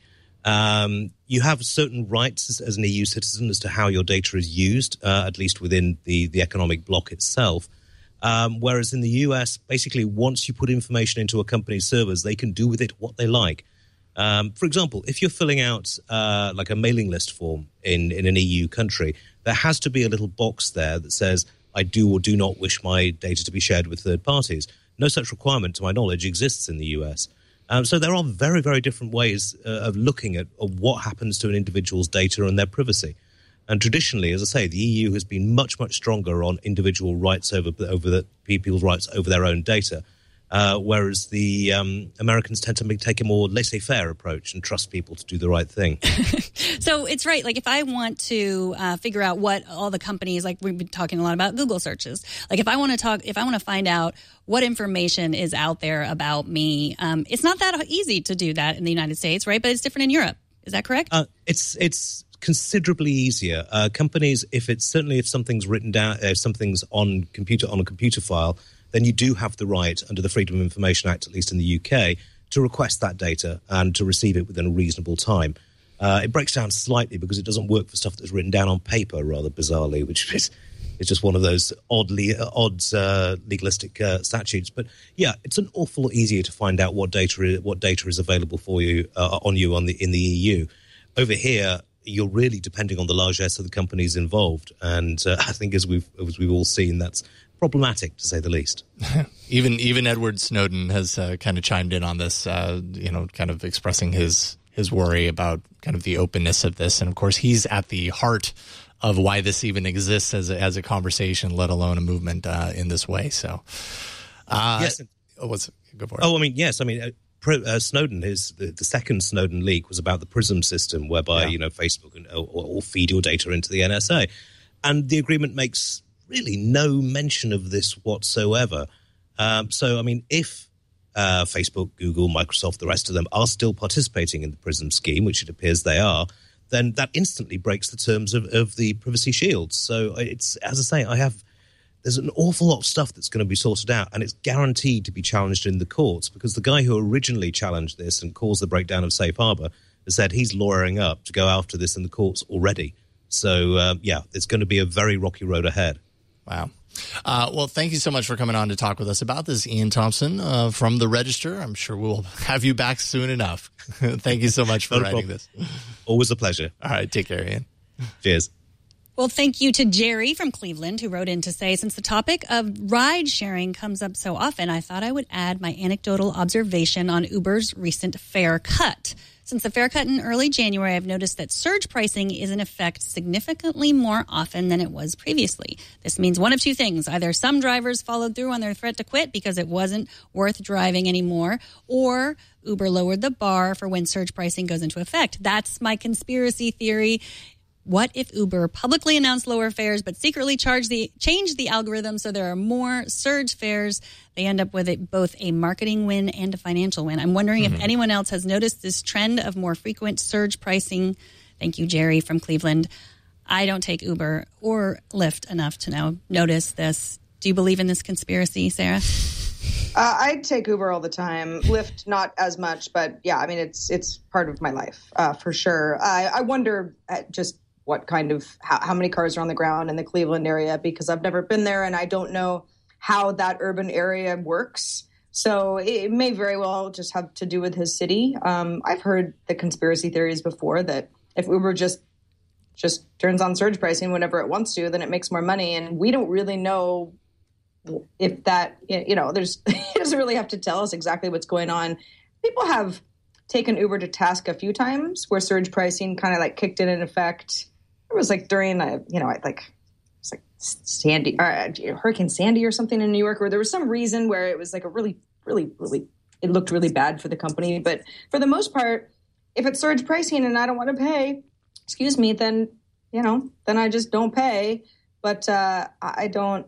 S6: You have certain rights as an EU citizen as to how your data is used, at least within the economic bloc itself. Whereas in the US, basically, once you put information into a company's servers, they can do with it what they like. For example, if you're filling out like a mailing list form in an EU country, there has to be a little box there that says, I do or do not wish my data to be shared with third parties. No such requirement, to my knowledge, exists in the US. So there are very, very different ways of looking at what happens to an individual's data and their privacy. And traditionally, as I say, the EU has been much, much stronger on individual rights over the people's rights over their own data, whereas the Americans tend to take a more laissez-faire approach and trust people to do the right thing.
S4: So it's right. Like, if I want to figure out what all the companies, like we've been talking a lot about Google searches, like if I want to find out what information is out there about me, it's not that easy to do that in the United States, right? But it's different in Europe. Is that correct?
S6: It's considerably easier. Companies, if something's written down, if something's on a computer file, then you do have the right under the Freedom of Information Act, at least in the UK, to request that data and to receive it within a reasonable time. It breaks down slightly because it doesn't work for stuff that's written down on paper, rather bizarrely, which is just one of those odd legalistic statutes. But yeah, it's an awful lot easier to find out what data is available for you in the EU. Over here, you're really depending on the largesse of the companies involved, and I think as we've all seen, that's problematic to say the least.
S1: Even Edward Snowden has kind of chimed in on this, kind of expressing his worry about kind of the openness of this, and of course he's at the heart of why this even exists as a conversation, let alone a movement in this way. So,
S6: yes,
S1: go for it.
S6: Oh, I mean, yes, I mean. Snowden, the second Snowden leak was about the PRISM system, whereby Facebook will feed your data into the NSA, and the agreement makes really no mention of this whatsoever. So, I mean, if Facebook, Google, Microsoft, the rest of them are still participating in the PRISM scheme, which it appears they are, then that instantly breaks the terms of the Privacy Shield. So, it's, as I say, there's an awful lot of stuff that's going to be sorted out, and it's guaranteed to be challenged in the courts, because the guy who originally challenged this and caused the breakdown of Safe Harbor has said he's lawyering up to go after this in the courts already. So, it's going to be a very rocky road ahead.
S1: Wow. Well, thank you so much for coming on to talk with us about this, Ian Thompson from The Register. I'm sure we'll have you back soon enough. Thank you so much for writing this.
S6: Always a pleasure.
S1: All right. Take care, Ian.
S6: Cheers.
S4: Well, thank you to Jerry from Cleveland, who wrote in to say, since the topic of ride sharing comes up so often, I thought I would add my anecdotal observation on Uber's recent fare cut. Since the fare cut in early January, I've noticed that surge pricing is in effect significantly more often than it was previously. This means one of two things. Either some drivers followed through on their threat to quit because it wasn't worth driving anymore, or Uber lowered the bar for when surge pricing goes into effect. That's my conspiracy theory. What if Uber publicly announced lower fares but secretly changed the algorithm so there are more surge fares? They end up with both a marketing win and a financial win. I'm wondering if anyone else has noticed this trend of more frequent surge pricing. Thank you, Jerry from Cleveland. I don't take Uber or Lyft enough to notice this. Do you believe in this conspiracy, Sarah?
S5: I take Uber all the time. Lyft, not as much, but yeah, I mean, it's part of my life for sure. I wonder just what kind of how many cars are on the ground in the Cleveland area, because I've never been there and I don't know how that urban area works So it may very well just have to do with his city. I've heard the conspiracy theories before that if Uber just turns on surge pricing whenever it wants to, then it makes more money. And we don't really know if that, it doesn't really have to tell us exactly what's going on. People have taken Uber to task a few times where surge pricing kind of like kicked in effect. It was like during, Sandy, Hurricane Sandy or something in New York, where there was some reason where it was like a really, really, really, it looked really bad for the company. But for the most part, if it's surge pricing and I don't want to pay, then I just don't pay. But I don't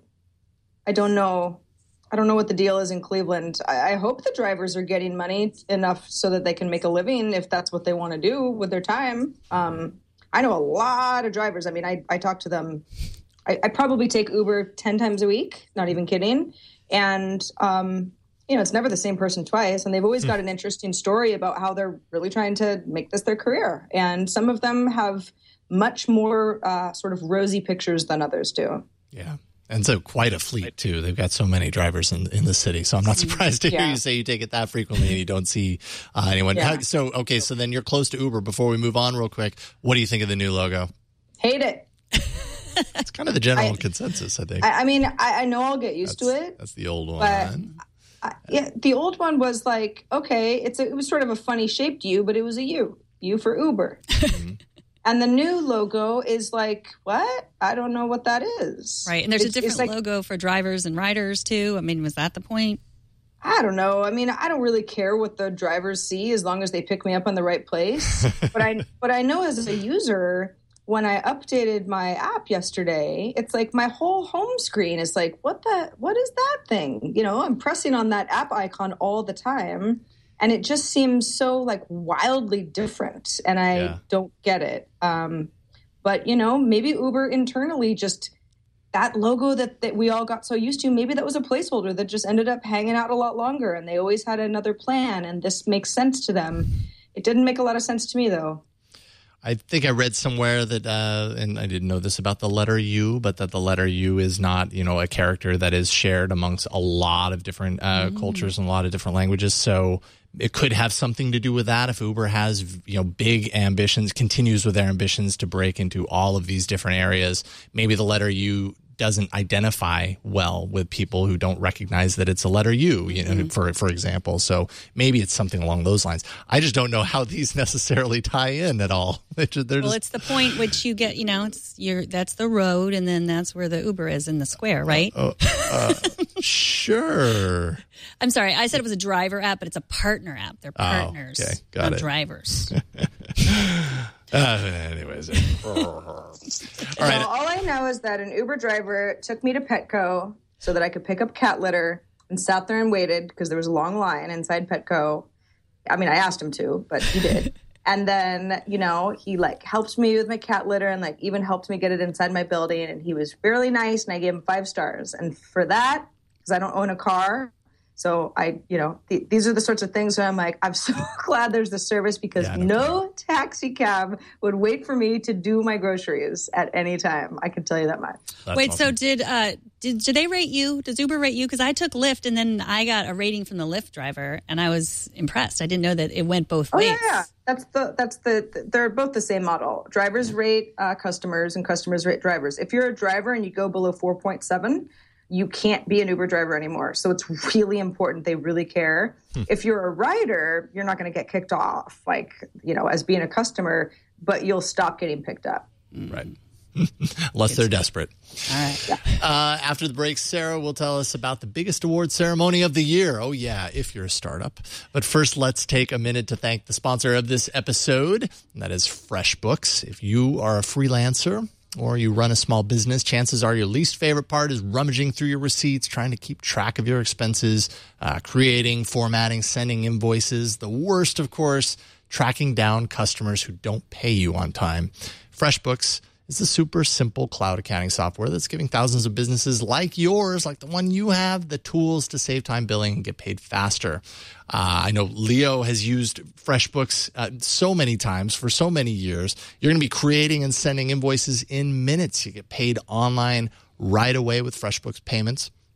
S5: know. I don't know what the deal is in Cleveland. I hope the drivers are getting money enough so that they can make a living if that's what they want to do with their time. I know a lot of drivers. I mean, I talk to them. I probably take Uber 10 times a week, not even kidding. And, it's never the same person twice. And they've always got an interesting story about how they're really trying to make this their career. And some of them have much more sort of rosy pictures than others do.
S1: Yeah. And so quite a fleet, too. They've got so many drivers in the city. So I'm not surprised to hear you say you take it that frequently and you don't see anyone.
S5: Yeah.
S1: So then you're close to Uber. Before we move on real quick, what do you think of the new logo?
S5: Hate it.
S1: It's kind of the general consensus, I think.
S5: I mean, I know I'll get used to it.
S1: That's the old one.
S5: But the old one was like, okay, it was sort of a funny shaped U, but it was a U for Uber. And the new logo is like, what? I don't know what that is.
S4: Right. And there's a different logo for drivers and riders, too. I mean, was that the point?
S5: I don't know. I mean, I don't really care what the drivers see as long as they pick me up in the right place. But I know as a user, when I updated my app yesterday, it's like my whole home screen is like, what is that thing? I'm pressing on that app icon all the time. And it just seems so like wildly different. And I don't get it. But, maybe Uber internally just that logo that we all got so used to, maybe that was a placeholder that just ended up hanging out a lot longer. And they always had another plan. And this makes sense to them. It didn't make a lot of sense to me, though.
S1: I think I read somewhere that, and I didn't know this about the letter U, but that the letter U is not, a character that is shared amongst a lot of different cultures and a lot of different languages. So it could have something to do with that. If Uber has, big ambitions, continues with their ambitions to break into all of these different areas, maybe the letter U doesn't identify well with people who don't recognize that it's a letter U, for example. So maybe it's something along those lines. I just don't know how these necessarily tie in at all.
S4: It's the point which you get, that's the road, and then that's where the Uber is in the square, right?
S1: Sure.
S4: I'm sorry. I said it was a driver app, but it's a partner app. They're partners, not drivers.
S1: Anyways. All right.
S5: All I know is that an Uber driver took me to Petco so that I could pick up cat litter and sat there and waited because there was a long line inside Petco. I mean, I asked him to, but he did. And then, he helped me with my cat litter and even helped me get it inside my building. And he was really nice and I gave him 5 stars. And for that, because I don't own a car, so these are the sorts of things where I'm like, I'm so glad there's this service because no taxi cab would wait for me to do my groceries at any time. I can tell you that much.
S4: Wait, awesome. So did they rate you? Does Uber rate you? Because I took Lyft and then I got a rating from the Lyft driver and I was impressed. I didn't know that it went both ways.
S5: Yeah. They're both the same model. Drivers rate customers and customers rate drivers. If you're a driver and you go below 4.7, you can't be an Uber driver anymore. So it's really important. They really care. If you're a rider, you're not going to get kicked off, as being a customer, but you'll stop getting picked up.
S1: Right. Unless they're desperate.
S4: All right.
S5: Yeah.
S1: After the break, Sarah will tell us about the biggest award ceremony of the year. Oh, yeah, if you're a startup. But first, let's take a minute to thank the sponsor of this episode, and that is FreshBooks. If you are a freelancer or you run a small business, chances are your least favorite part is rummaging through your receipts, trying to keep track of your expenses, creating, formatting, sending invoices. The worst, of course, tracking down customers who don't pay you on time. FreshBooks is a super simple cloud accounting software that's giving thousands of businesses like yours, like the one you have, the tools to save time billing and get paid faster. I know Leo has used FreshBooks so many times for so many years. You're going to be creating and sending invoices in minutes. You get paid online right away with FreshBooks payments.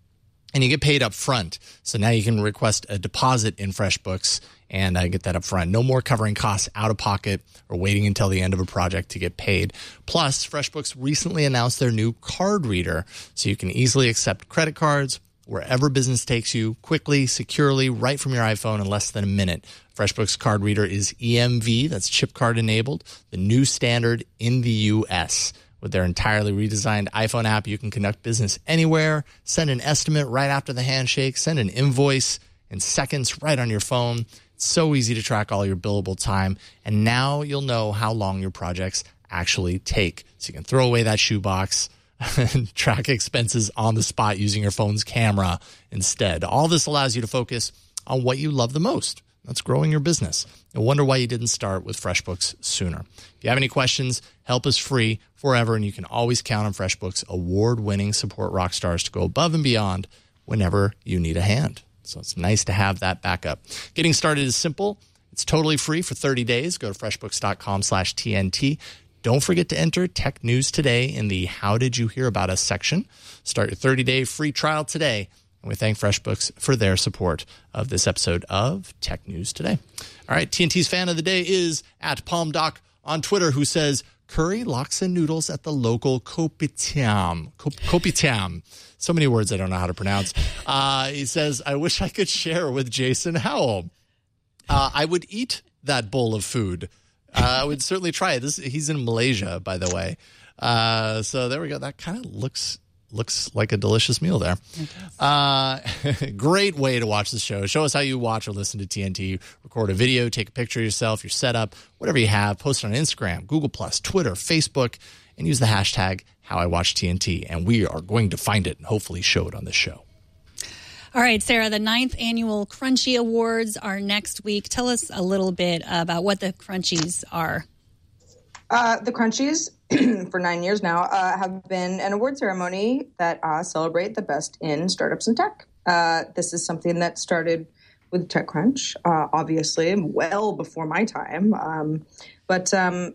S1: and you get paid up front. So now you can request a deposit in FreshBooks and get that up front. No more covering costs out of pocket or waiting until the end of a project to get paid. Plus, FreshBooks recently announced their new card reader, so you can easily accept credit cards wherever business takes you, quickly, securely, right from your iPhone in less than a minute. FreshBooks card reader is EMV, that's chip card enabled, the new standard in the U.S. With their entirely redesigned iPhone app, you can conduct business anywhere, send an estimate right after the handshake, send an invoice in seconds right on your phone. It's so easy to track all your billable time, and now you'll know how long your projects actually take. So you can throw away that shoebox and track expenses on the spot using your phone's camera instead. All this allows you to focus on what you love the most. That's growing your business. No wonder why you didn't start with FreshBooks sooner. If you have any questions, help is free forever, and you can always count on FreshBooks award-winning support rock stars to go above and beyond whenever you need a hand. So it's nice to have that backup. Getting started is simple. It's totally free for 30 days. Go to freshbooks.com/TNT. Don't forget to enter Tech News Today in the How Did You Hear About Us section. Start your 30-day free trial today. And we thank FreshBooks for their support of this episode of Tech News Today. All right, TNT's fan of the day is at PalmDoc on Twitter, who says, curry, laksa noodles at the local kopitiam. Kopitiam. So many words I don't know how to pronounce. He says, I wish I could share with Jason Howell. I would eat that bowl of food. I would certainly try it. He's in Malaysia, by the way. So there we go. That kind of looks like a delicious meal there. Great way to watch the show. Show us how you watch or listen to TNT. Record a video, take a picture of yourself, your setup, whatever you have. Post it on Instagram, Google+, Twitter, Facebook, and use the hashtag HowIWatchTNT. And we are going to find it and hopefully show it on this show.
S4: All right, Sarah, the 9th annual Crunchy Awards are next week. Tell us a little bit about what the Crunchies are.
S5: The Crunchies, for 9 years now, have been an award ceremony that celebrate the best in startups and tech. This is something that started with TechCrunch, obviously, well before my time. But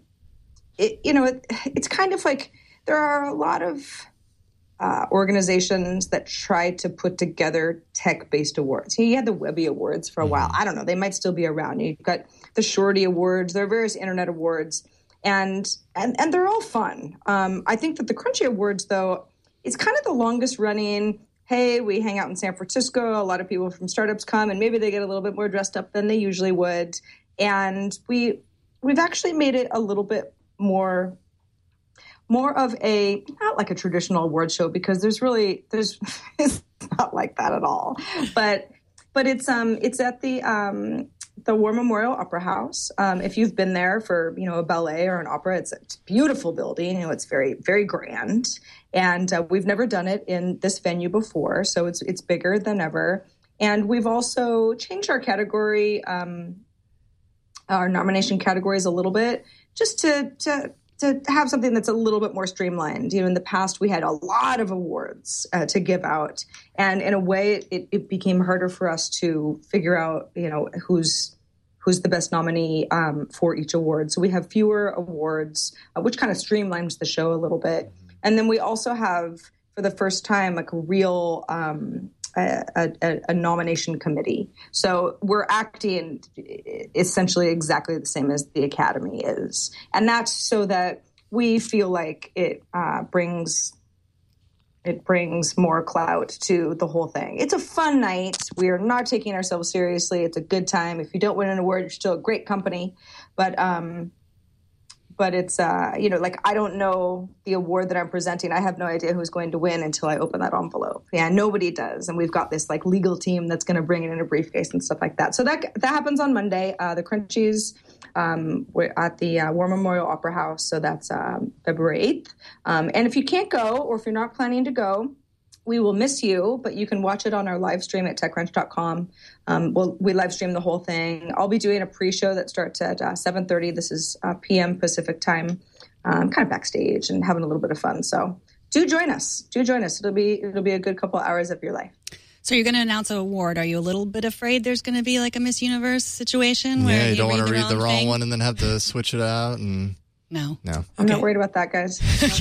S5: it's kind of like there are a lot of organizations that try to put together tech-based awards. You had the Webby Awards for a while. I don't know. They might still be around. You've got the Shorty Awards. There are various internet awards. And they're all fun. I think that the Crunchy Awards, though, is kind of the longest running. Hey, we hang out in San Francisco. A lot of people from startups come, and maybe they get a little bit more dressed up than they usually would. And we've actually made it a little bit more of a, not like a traditional award show, because there's it's not like that at all. But it's at the War Memorial Opera House. If you've been there for, a ballet or an opera, it's a beautiful building. It's very, very grand. And we've never done it in this venue before, so it's bigger than ever. And we've also changed our category, our nomination categories a little bit, just to have something that's a little bit more streamlined. In the past, we had a lot of awards to give out. And in a way, it became harder for us to figure out, who's the best nominee for each award. So we have fewer awards, which kind of streamlines the show a little bit. And then we also have, for the first time, like a real a nomination committee. So we're acting essentially exactly the same as the Academy is. And that's so that we feel like it brings more clout to the whole thing. It's a fun night. We are not taking ourselves seriously. It's a good time. If you don't win an award, you're still a great company. But it's, I don't know the award that I'm presenting. I have no idea who's going to win until I open that envelope. Yeah, nobody does. And we've got this legal team that's going to bring it in a briefcase and stuff like that. So that happens on Monday. The Crunchies, we're at the War Memorial Opera House. So that's February 8th. And if you can't go, or if you're not planning to go, we will miss you, but you can watch it on our live stream at techcrunch.com. We live stream the whole thing. I'll be doing a pre-show that starts at 7:30. This is p.m. Pacific time, kind of backstage and having a little bit of fun. So do join us. It'll be a good couple hours of your life.
S4: So you're going to announce an award. Are you a little bit afraid there's going to be like a Miss Universe situation? Where
S1: you don't want to read the wrong one and then have to switch it out and...
S4: No.
S5: I'm not worried about that, guys.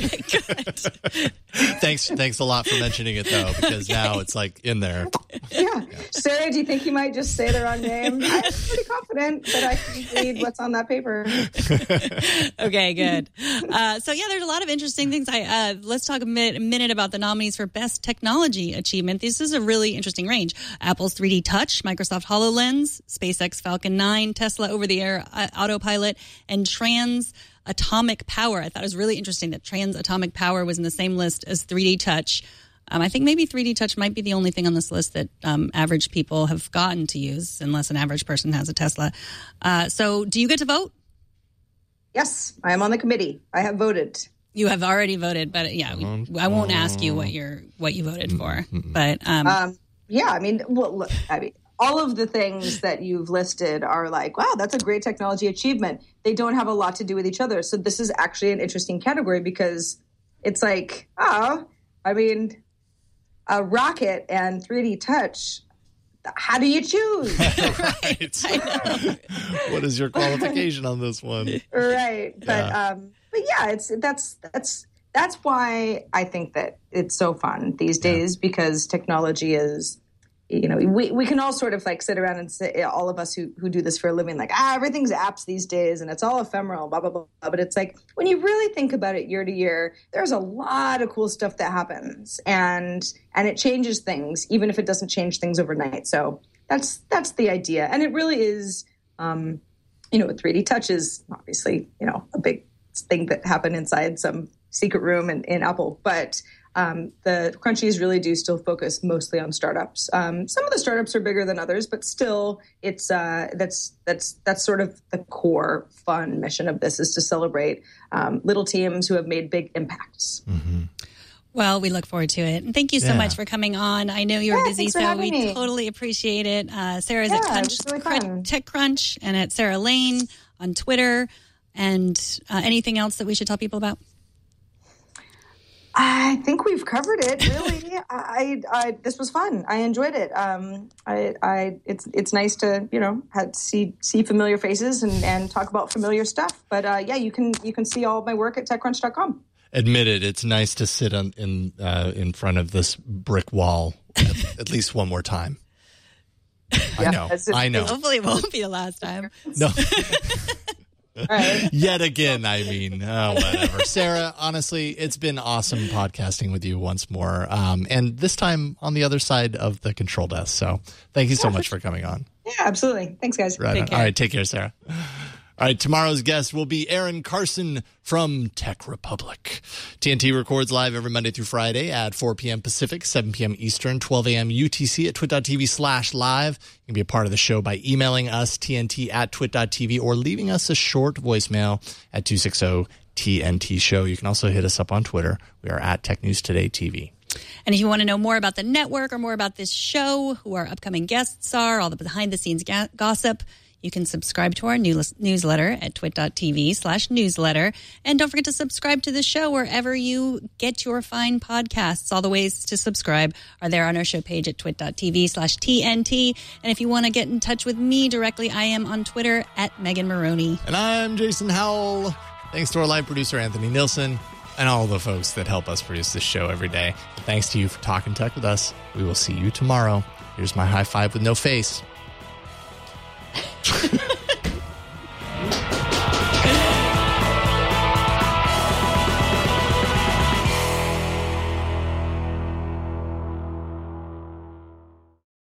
S1: Thanks a lot for mentioning it, though, because now it's like in there.
S5: Yeah. Sarah, do you think you might just say the wrong name? I'm pretty confident that I can read what's on that paper.
S4: Okay, good. So yeah, there's a lot of interesting things. Let's talk a minute about the nominees for Best Technology Achievement. This is a really interesting range. Apple's 3D Touch, Microsoft HoloLens, SpaceX Falcon 9, Tesla over-the-air autopilot, and Trans-Atomic Power. I thought it was really interesting that Trans-Atomic Power was in the same list as 3D Touch. I think maybe 3D Touch might be the only thing on this list that average people have gotten to use, unless an average person has a Tesla. So do you get to vote?
S5: Yes, I am on the committee. I have voted.
S4: You have already voted, but yeah, I won't ask you what you voted for. But
S5: yeah, I mean, well, look, all of the things that you've listed are like, wow, that's a great technology achievement. They don't have a lot to do with each other. So this is actually an interesting category because it's like, a rocket and 3D Touch. How do you choose?
S1: Right. What is your qualification on this one?
S5: Right. But yeah, that's why I think that it's so fun these days because technology is, we can all sort of like sit around and say, all of us who do this for a living, like, everything's apps these days and it's all ephemeral, blah, blah, blah. But it's like, when you really think about it year to year, there's a lot of cool stuff that happens and it changes things, even if it doesn't change things overnight. So that's the idea. And it really is, 3D Touch is obviously, a big thing that happened inside some secret room in Apple. But the crunchies really do still focus mostly on startups. Some of the startups are bigger than others, but still, it's that's sort of the core fun mission of this is to celebrate little teams who have made big impacts.
S1: Mm-hmm.
S4: Well, we look forward to it. And thank you so much for coming on. I know you're busy, so we totally appreciate it. Sarah's at TechCrunch and at Sarah Lane on Twitter. And anything else that we should tell people about?
S5: I think we've covered it. Really, I this was fun. I enjoyed it. It's nice to see familiar faces and talk about familiar stuff. But you can see all of my work at TechCrunch.com.
S1: Admit it. It's nice to sit in front of this brick wall at least one more time. I know.
S4: Hopefully, it won't be the last time.
S1: No.
S5: Right.
S1: Yet again, whatever. Sarah, honestly, it's been awesome podcasting with you once more. And this time on the other side of the control desk. So thank you so much for coming on.
S5: Yeah, absolutely. Thanks, guys.
S1: Right. All right. Take care, Sarah. All right, tomorrow's guest will be Aaron Carson from Tech Republic. TNT records live every Monday through Friday at 4 p.m. Pacific, 7 p.m. Eastern, 12 a.m. UTC at twit.tv/live. You can be a part of the show by emailing us, tnt@twit.tv, or leaving us a short voicemail at 260-TNT-SHOW. You can also hit us up on Twitter. We are at Tech News Today TV.
S4: And if you want to know more about the network or more about this show, who our upcoming guests are, all the behind-the-scenes gossip, you can subscribe to our newsletter at twit.tv/newsletter. And don't forget to subscribe to the show wherever you get your fine podcasts. All the ways to subscribe are there on our show page at twit.tv/TNT. And if you want to get in touch with me directly, I am on Twitter at Megan Maroney.
S1: And I'm Jason Howell. Thanks to our live producer, Anthony Nilsson, and all the folks that help us produce this show every day. Thanks to you for talking tech with us. We will see you tomorrow. Here's my high five with no face.